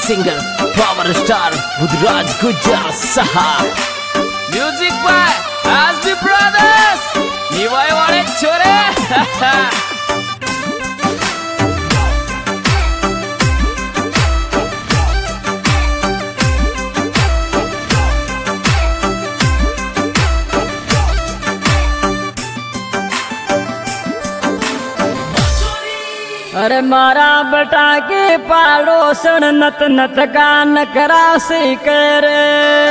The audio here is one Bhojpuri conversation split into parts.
Singer power star Budhraj Gujar सहा म्यूजिक बाय एसबी ब्रदर्स निवाय वाले छोरे अरे मारा बटा के पाड़ोसन नत नत गान करा से करे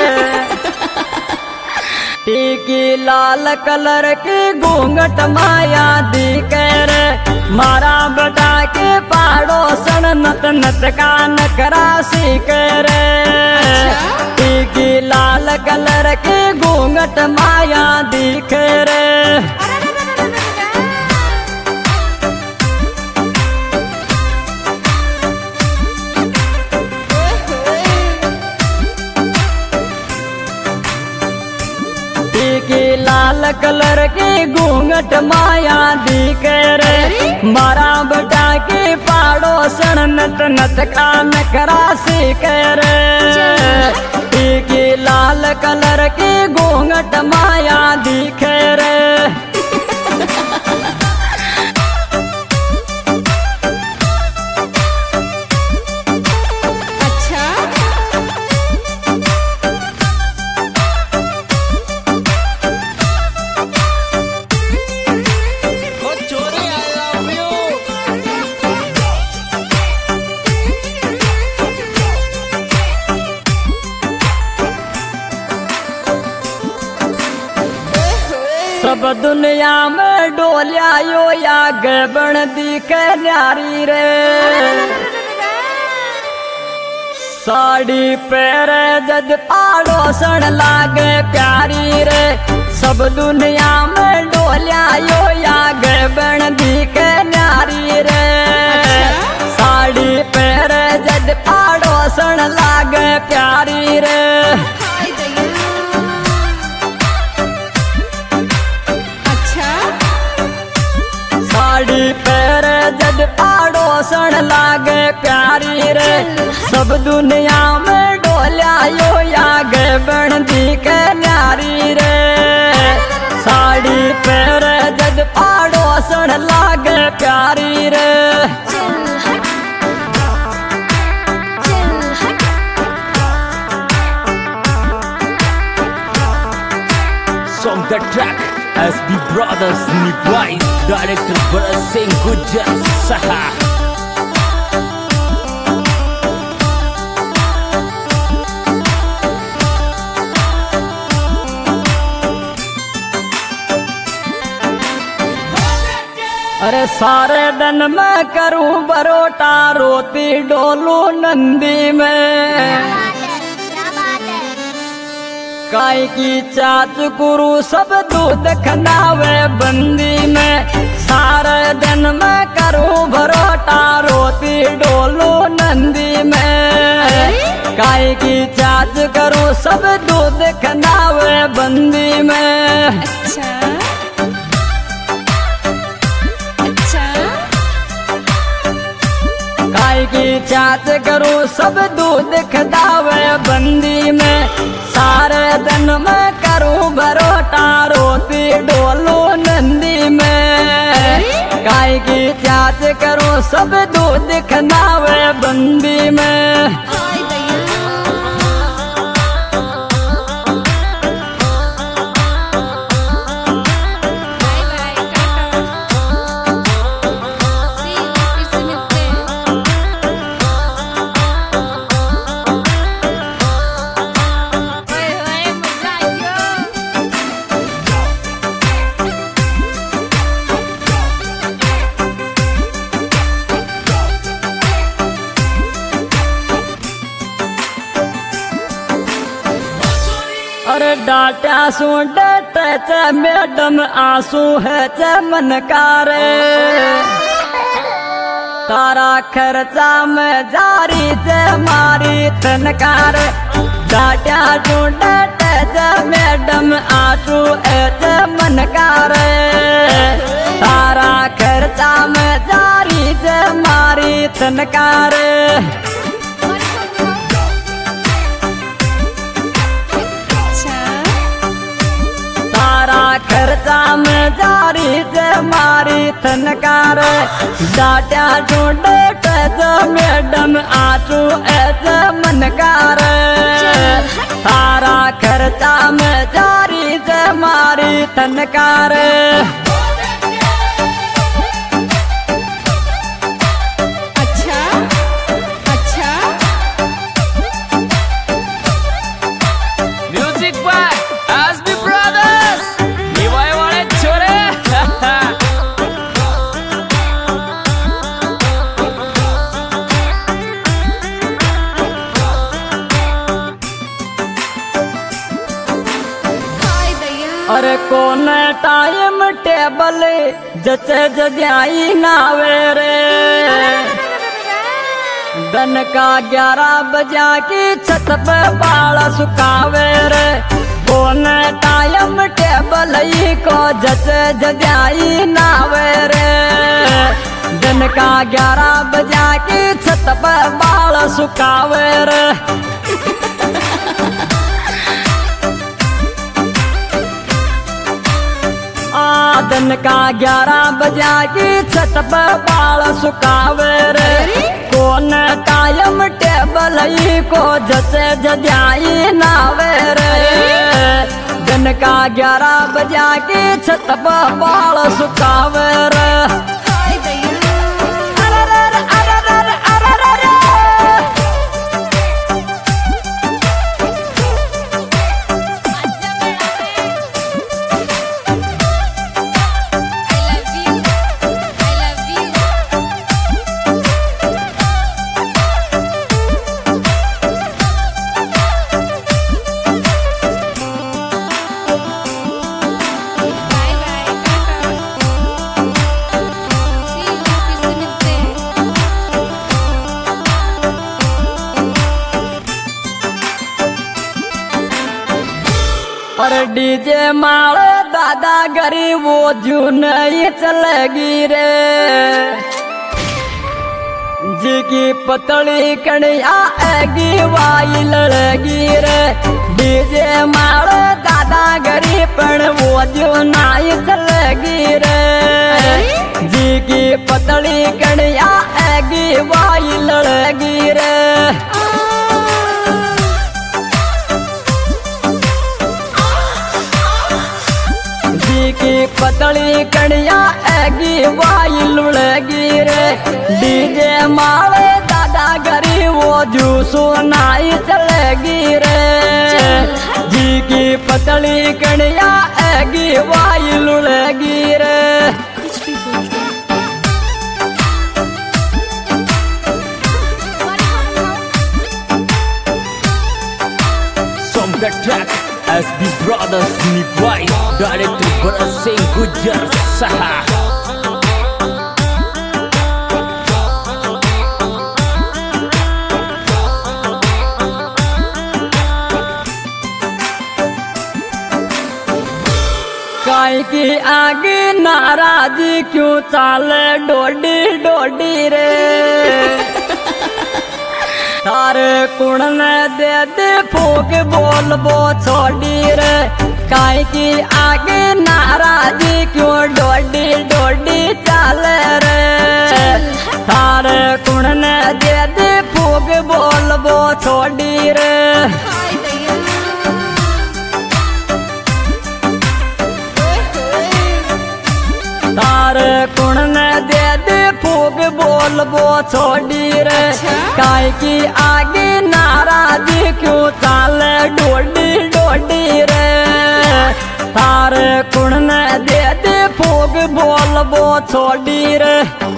टीकी लाल कलर की घूंघट माया दी करे मारा बटा के पाड़ोसन नत नत गान करा से करे टीकी लाल कलर की घूंघट माया दी करे लाल कलर के घूंघट माया दी करे मारा बटा के पाड़ोसन नत नत कान करासी करे टीकी लाल कलर के घूंघट माया दी करे सब दुनिया में डोलिया यो या गबन दिखे न्यारी रे साड़ी पेरे जद पाड़ोसन लागे प्यारी रे सब दुनिया में डोलिया यो या गबन दिखे न्यारी रे साड़ी पेरे जद पाड़ोसन लागे प्यारी रे साड़ी पैरे जद पाड़ोसन लागे प्यारी रे सब दुनिया में डोलिया यो या गबन दिखे न्यारी रे साड़ी पैरे जद पाड़ोसन लागे प्यारी रे Song the track SB Brothers Nibai Director Bharat Singh Gujar Saha अरे सारे दिन मैं करूं बरोटा रोती डोलू नंदी में काई की चाच गुरु सब दूध खनावे बंदी में सारे दिन मैं करूं भरोटा रोती डोलू नंदी में काई की चाच करूं सब दूध खनावे बंदी में काई की चाच करूं सब दूध खदावे बंदी में सारे दिन मैं करूं बरोटा रोती डोलू नंदी में गाय की चाच करूं सब दूध खनावे बंदी में अरे डाटा सू डटे चे मैडम आंसू है चे मन कारे तारा खर्चा में जारी चे मारी तनकार डाटा सू डटे चे मैडम आंसू है चे मन कारे तारा खर्चा में जारी चे मारी तनकार में जारी जे मारी थनकार डाट्या ढूंढे मैडम आचू ऐज मनकार तारा खर्चा में जारी जे मारी थनकार। अरे कौन टाइम टेबल जचे जजाई नावे रे दिन का 11 बजा की छत पे बाल सुखावे रे कौन टाइम टेबल को जचे जजाई नावे रे दिन का 11 बजा की छत पे बाल सुखावे रे। दिन का 11 बजा की छत पर बाल सुखावे रे कौन टाइम टेबल को जचे जजाई नावे रे दिन का 11 बजा की छत पर बाल सुखावे रे। और डीजे मारे दादा गरीब वो जू नहीं चलेगी रे जी की पतली कड़िया आएगी वाई लड़ेगी रे डीजे मारे दादा गरीब पण वो जू नहीं चलेगी रे जी की पतली कड़िया आएगी वाई लड़ेगी रे। की पतली कड़िया आएगी वाई लुड़ेगी रे डीजे मारे दादा गरी वो जू सुनाई चलेगी रे जी की पतली कड़िया आएगी वाई लुड़ेगी रे। Song the track SB Brothers Nivai Director Berasing Gujar Saha। काई की आगे नाराजी क्यों चाले डोडी डोडी रे तारे कुण ने दे दे फूक बोल बो छोड़ी रे काई की आगे नाराजी क्यों डोडी डोडी चाले रे तारे कुण ने दे दे फूक बोल बो छोड़ी रे। तारे कुण ने दे दे फूक बोल बो छोड़ी रे काई की आगे नाराजी क्यों चाले डोडी डोडी रे तारे कुण ने दे दे फूक बोल बो छोड़ी रे।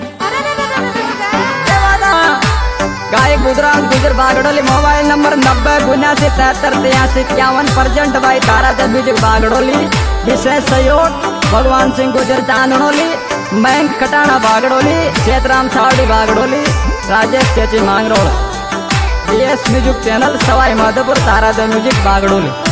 गायक Gujarat Gujar Bagdoli mobile number 90 79 73 83 51 present by Tarachand music Bagdoli विशेष सहयोग भगवान सिंह गुजर चांदनोली बैंक खटाना बागड़ोली क्षेत्राम Chhawri Bagdoli Rajesh Chechi Mangrol DS music channel Sawai Madhopur Tarachand music बागड़ोली।